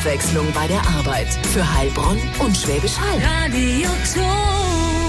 Abwechslung bei der Arbeit. Für Heilbronn und Schwäbisch Hall. Radioton.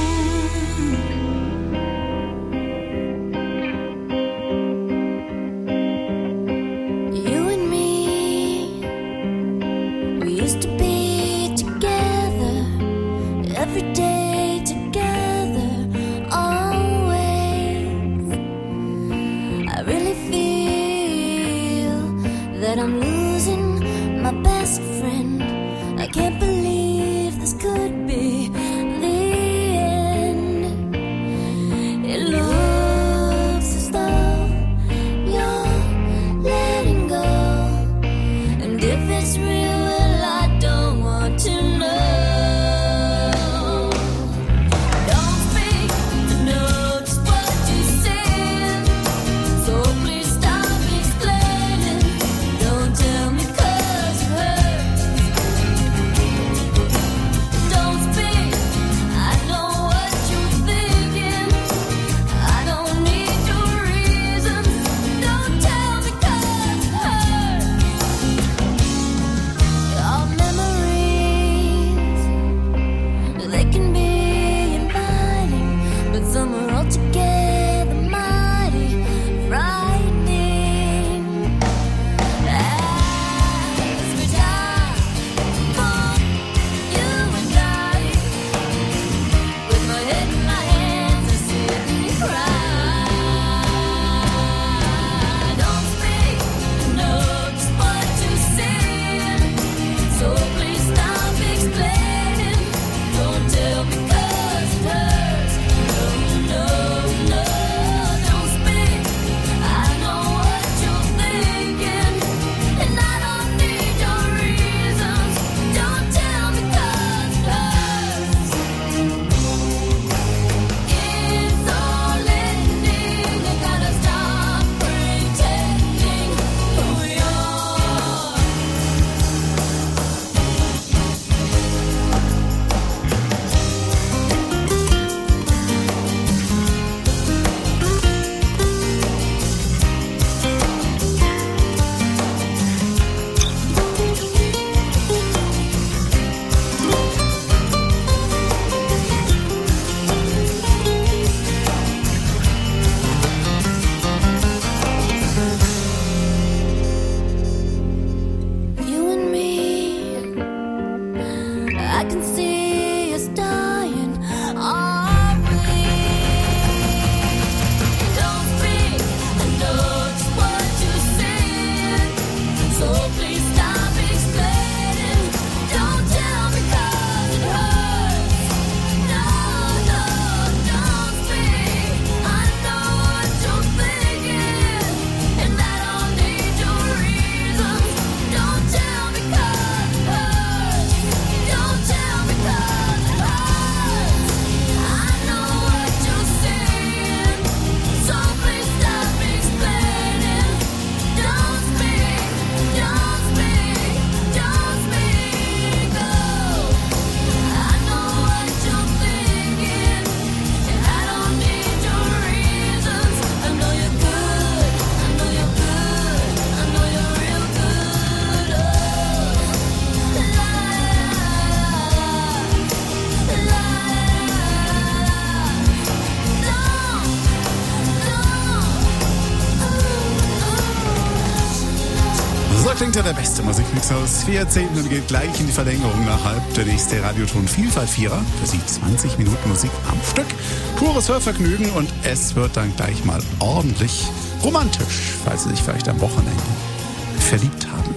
Klingt ja der beste Musikmix aus 14 und geht gleich in die Verlängerung nach halb. Der nächste Radioton Vielfalt Vierer. Für Sie 20 Minuten Musik am Stück. Pures Hörvergnügen und es wird dann gleich mal ordentlich romantisch, falls Sie sich vielleicht am Wochenende verliebt haben.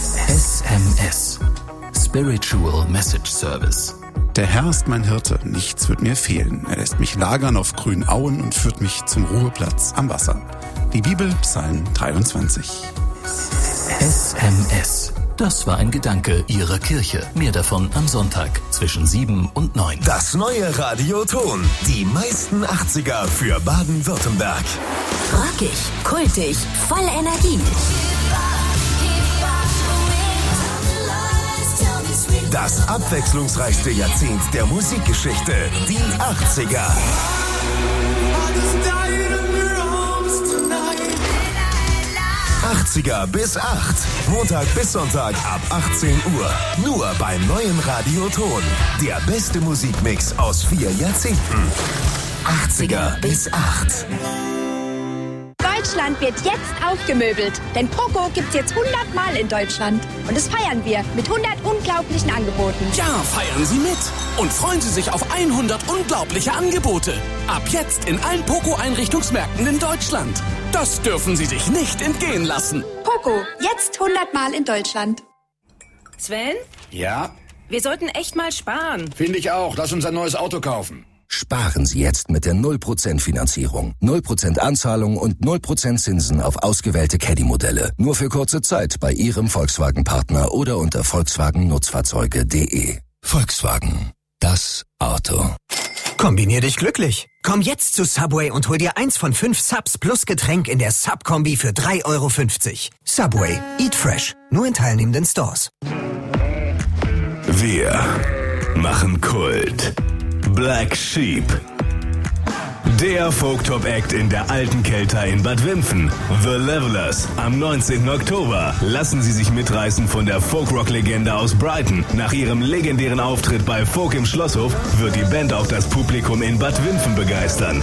SMS. Spiritual Message Service. Der Herr ist mein Hirte, nichts wird mir fehlen. Er lässt mich lagern auf grünen Auen und führt mich zum Ruheplatz am Wasser. Die Bibel, Psalm 23. SMS. Das war ein Gedanke Ihrer Kirche. Mehr davon am Sonntag zwischen 7 und 9. Das neue Radioton. Die meisten 80er für Baden-Württemberg. Rockig, kultig, voll Energie. Das abwechslungsreichste Jahrzehnt der Musikgeschichte. Die 80er. 80er bis 8. Montag bis Sonntag ab 18 Uhr. Nur beim neuen Radioton. Der beste Musikmix aus 4 Jahrzehnten. 80er bis 8. Deutschland wird jetzt aufgemöbelt, denn Poco gibt's jetzt 100 Mal in Deutschland. Und das feiern wir mit 100 unglaublichen Angeboten. Ja, feiern Sie mit und freuen Sie sich auf 100 unglaubliche Angebote. Ab jetzt in allen Poco-Einrichtungsmärkten in Deutschland. Das dürfen Sie sich nicht entgehen lassen. Poco, jetzt 100 Mal in Deutschland. Sven? Ja? Wir sollten echt mal sparen. Finde ich auch. Lass uns ein neues Auto kaufen. Sparen Sie jetzt mit der 0% Finanzierung. 0% Anzahlung und 0% Zinsen auf ausgewählte Caddy-Modelle. Nur für kurze Zeit bei Ihrem Volkswagen-Partner oder unter volkswagennutzfahrzeuge.de. Volkswagen. Das Auto. Kombinier dich glücklich. Komm jetzt zu Subway und hol dir 1 von 5 Subs plus Getränk in der Sub-Kombi für 3,50 €. Subway. Eat fresh. Nur in teilnehmenden Stores. Wir machen Kult. Black Sheep. Der Folk-Top-Act in der alten Kelter in Bad Wimpfen. The Levelers. Am 19. Oktober. Lassen Sie sich mitreißen von der Folk-Rock-Legende aus Brighton. Nach ihrem legendären Auftritt bei Folk im Schlosshof wird die Band auch das Publikum in Bad Wimpfen begeistern.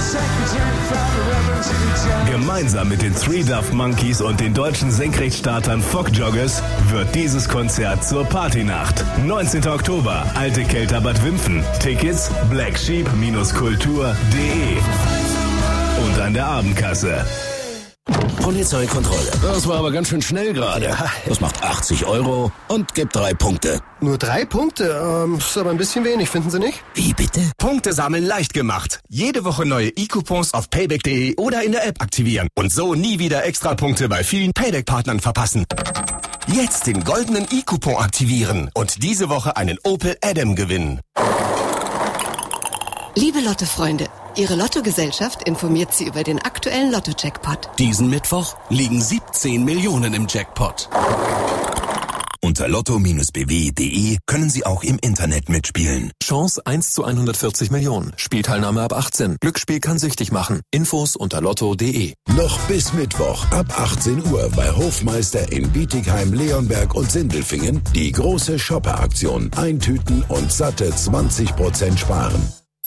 Gemeinsam mit den Three Daft Monkeys und den deutschen Senkrechtstartern Fock-Joggers wird dieses Konzert zur Partynacht. 19. Oktober. Alte Kelter Bad Wimpfen. Tickets blacksheep-kultur.de und an der Abendkasse. Polizeikontrolle. Das war aber ganz schön schnell gerade. Ja, das macht 80 € und gibt 3 Punkte. Nur 3 Punkte? Ist aber ein bisschen wenig, finden Sie nicht? Wie bitte? Punkte sammeln leicht gemacht. Jede Woche neue E-Coupons auf payback.de oder in der App aktivieren. Und so nie wieder Extrapunkte bei vielen Payback-Partnern verpassen. Jetzt den goldenen E-Coupon aktivieren und diese Woche einen Opel Adam gewinnen. Liebe Lotto-Freunde, Ihre Lottogesellschaft informiert Sie über den aktuellen Lotto-Jackpot. Diesen Mittwoch liegen 17 Millionen im Jackpot. Unter lotto-bw.de können Sie auch im Internet mitspielen. Chance 1 zu 140 Millionen. Spielteilnahme ab 18. Glücksspiel kann süchtig machen. Infos unter lotto.de. Noch bis Mittwoch ab 18 Uhr bei Hofmeister in Bietigheim, Leonberg und Sindelfingen die große Shopper-Aktion. Eintüten und satte 20% sparen.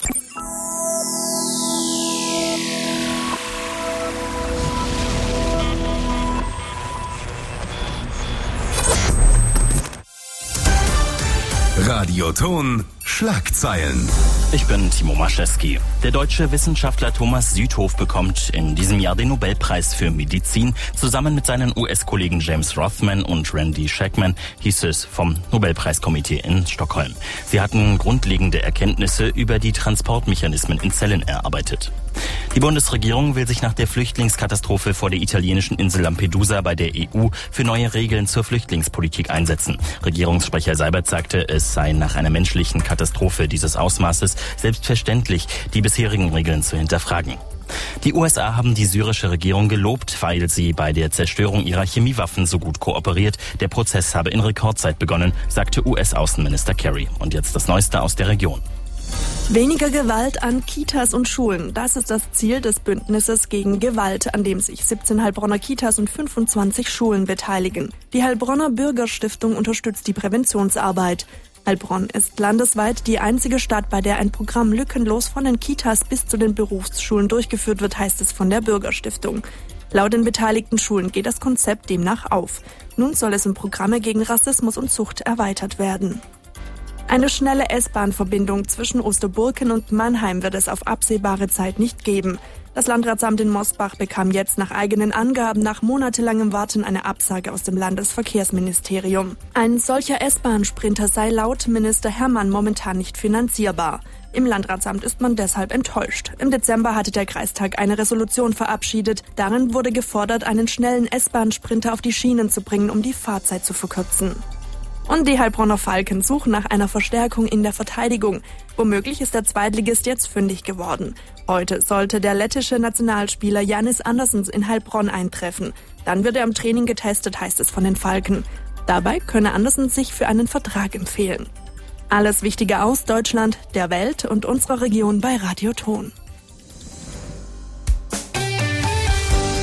Radioton Schlagzeilen. Ich bin Timo Maschewski. Der deutsche Wissenschaftler Thomas Südhof bekommt in diesem Jahr den Nobelpreis für Medizin. Zusammen mit seinen US-Kollegen James Rothman und Randy Shackman, hieß es vom Nobelpreiskomitee in Stockholm. Sie hatten grundlegende Erkenntnisse über die Transportmechanismen in Zellen erarbeitet. Die Bundesregierung will sich nach der Flüchtlingskatastrophe vor der italienischen Insel Lampedusa bei der EU für neue Regeln zur Flüchtlingspolitik einsetzen. Regierungssprecher Seibert sagte, es sei nach einer menschlichen Katastrophe dieses Ausmaßes selbstverständlich, die bisherigen Regeln zu hinterfragen. Die USA haben die syrische Regierung gelobt, weil sie bei der Zerstörung ihrer Chemiewaffen so gut kooperiert. Der Prozess habe in Rekordzeit begonnen, sagte US-Außenminister Kerry. Und jetzt das Neueste aus der Region. Weniger Gewalt an Kitas und Schulen. Das ist das Ziel des Bündnisses gegen Gewalt, an dem sich 17 Heilbronner Kitas und 25 Schulen beteiligen. Die Heilbronner Bürgerstiftung unterstützt die Präventionsarbeit. Heilbronn ist landesweit die einzige Stadt, bei der ein Programm lückenlos von den Kitas bis zu den Berufsschulen durchgeführt wird, heißt es von der Bürgerstiftung. Laut den beteiligten Schulen geht das Konzept demnach auf. Nun soll es in Programme gegen Rassismus und Zucht erweitert werden. Eine schnelle S-Bahn-Verbindung zwischen Osterburken und Mannheim wird es auf absehbare Zeit nicht geben. Das Landratsamt in Mosbach bekam jetzt nach eigenen Angaben nach monatelangem Warten eine Absage aus dem Landesverkehrsministerium. Ein solcher S-Bahn-Sprinter sei laut Minister Hermann momentan nicht finanzierbar. Im Landratsamt ist man deshalb enttäuscht. Im Dezember hatte der Kreistag eine Resolution verabschiedet. Darin wurde gefordert, einen schnellen S-Bahn-Sprinter auf die Schienen zu bringen, um die Fahrzeit zu verkürzen. Und die Heilbronner Falken suchen nach einer Verstärkung in der Verteidigung. Womöglich ist der Zweitligist jetzt fündig geworden. Heute sollte der lettische Nationalspieler Jannis Andersens in Heilbronn eintreffen. Dann wird er im Training getestet, heißt es von den Falken. Dabei könne Andersens sich für einen Vertrag empfehlen. Alles Wichtige aus Deutschland, der Welt und unserer Region bei Radio Ton.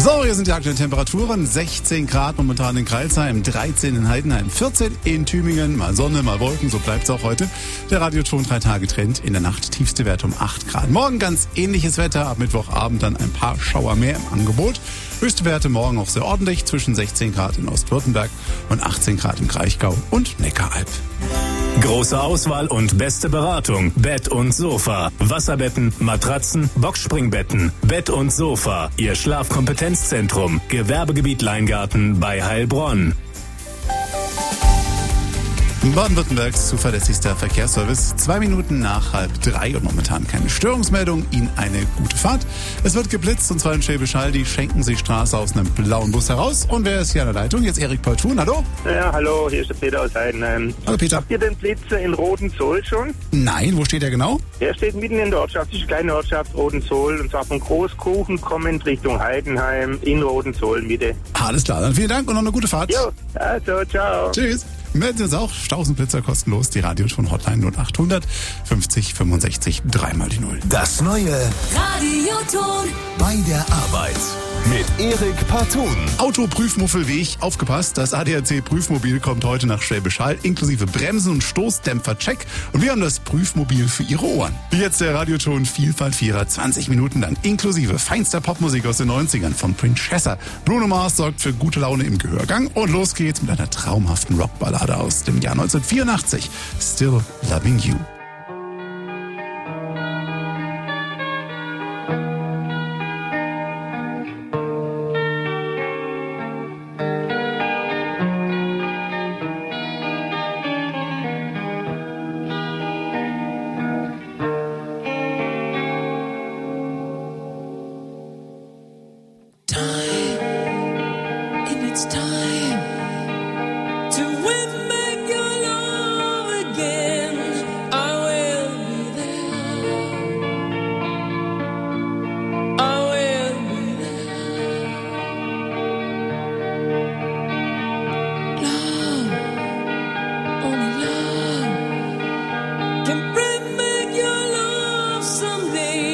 So, hier sind die aktuellen Temperaturen. 16 Grad momentan in Crailsheim, 13 in Heidenheim, 14 in Tübingen. Mal Sonne, mal Wolken, so bleibt's auch heute. Der Radioton 3-Tage-Trend. In der Nacht tiefste Werte um 8 Grad. Morgen ganz ähnliches Wetter. Ab Mittwochabend dann ein paar Schauer mehr im Angebot. Höchste Werte morgen auch sehr ordentlich. Zwischen 16 Grad in Ostwürttemberg und 18 Grad im Kraichgau und Neckaralb. Große Auswahl und beste Beratung. Bett und Sofa. Wasserbetten, Matratzen, Boxspringbetten. Bett und Sofa. Ihr Schlafkompetenzzentrum. Gewerbegebiet Leingarten bei Heilbronn. Baden-Württembergs zuverlässigster Verkehrsservice. 2 Minuten nach 2:30 und momentan keine Störungsmeldung. Ihnen eine gute Fahrt. Es wird geblitzt und zwar in Schwäbisch Hall. Die Schenkensee-Straße aus einem blauen Bus heraus. Und wer ist hier an der Leitung? Jetzt Erik Paultun. Hallo? Ja, hallo. Hier ist der Peter aus Heidenheim. Hallo Peter. Habt ihr den Blitzer in Rodenzoll schon? Nein, wo steht der genau? Der steht mitten in der Ortschaft. Das ist eine kleine Ortschaft, Rodenzoll. Und zwar von Großkuchen kommend Richtung Heidenheim in Rodenzoll Mitte. Alles klar, dann vielen Dank und noch eine gute Fahrt. Jo, also, ciao. Tschüss. Melden Sie uns auch. Stausenblitzer kostenlos. Die Radioton-Hotline 0800 50 65 3 die 0. Das neue Radioton bei der Arbeit mit Erik Paultun. Autoprüfmuffel wie ich, aufgepasst. Das ADAC-Prüfmobil kommt heute nach Schwäbisch Hall, inklusive Bremsen- und Stoßdämpfer-Check. Und wir haben das Prüfmobil für Ihre Ohren. Jetzt der Radioton Vielfalt 4er, 20 Minuten lang, inklusive feinster Popmusik aus den 90ern von Prince. Bruno Mars sorgt für gute Laune im Gehörgang. Und los geht's mit einer traumhaften Rockballade aus dem Jahr 1984. Still Loving You. can bring back your love someday.